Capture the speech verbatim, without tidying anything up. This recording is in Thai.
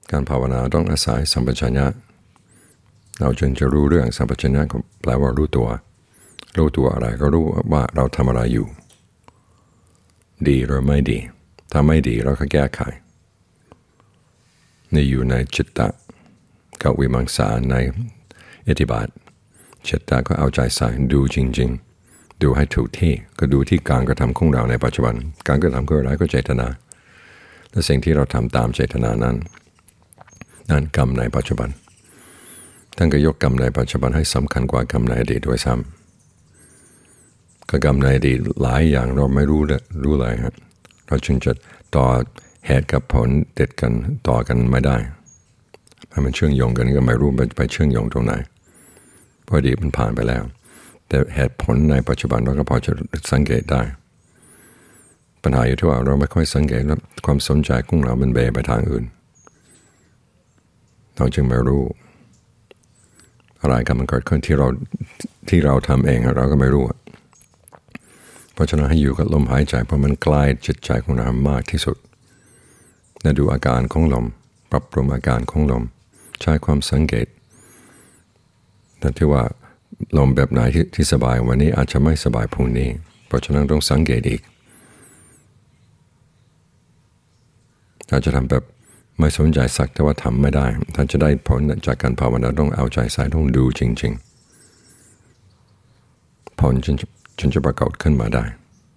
การภาวนาต้องอาศัยสัมปชัญญะเราจึงจะรู้เรื่องสัมปชัญญะแปลว่ารู้ตัวรู้ตัวอะไรก็รู้ว่าเราทำอะไรอยู่ดีหรือไม่ดีถ้าไม่ดีเราก็แก้ไขนี่อยู่ในจิตตะกับวิมังสาในอิทธิบาทจิตตะก็เอาใจใส่ดูจริงๆดูให้ถูกที่ก็ดูที่การกระทำของเราในปัจจุบันการกระทำคืออะไรก็เจตนาและสิ่งที่เราทำตามเจตนานั้นนั่นกรรมในปัจจุบันท่านก็ยกกรรมในปัจจุบันให้สำคัญกว่ากรรมในอดีตด้วยซ้ำก็กรรมในอดีตหลายอย่างเราไม่รู้เลยรู้เลยครับเราจึงจะต่อเหตุกับผลติดกันต่อกันไม่ได้ให้มันเชื่อมโยงกันก็ไม่รู้ไปเชื่อมโยงตรงไหนเพราะอดีตมันผ่านไปแล้วแต่เหตุผลในปัจจุบันเราก็พอจะสังเกตได้ปัญหาอยู่ที่ว่าเราไม่ค่อยสังเกตแล้วความสนใจของเรามันเบไปทางอื่นเราจึงไม่รู้อะไรกันมันเกิดขึ้นที่เราที่เราทำเองเราก็ไม่รู้เพราะฉะนั้นให้อยู่กับลมหายใจเพราะมันใกล้จิตใจของเรามากที่สุดและดูอาการของลมปรับปรุงอาการของลมใช้ความสังเกตแต่ที่ว่าลมแบบไหนที่ที่สบายวันนี้อาจจะไม่สบายพรุ่งนี้เพราะฉะนั้นต้องสังเกตอีกถ้าจะทำแบบไม่สนใจสักแต่ว่าทำไม่ได้ถ้าจะได้ผลจากการภาวนาต้องเอาใจใส่ต้องดูจริงๆผลจึงจะปรากฏขึ้นมาได้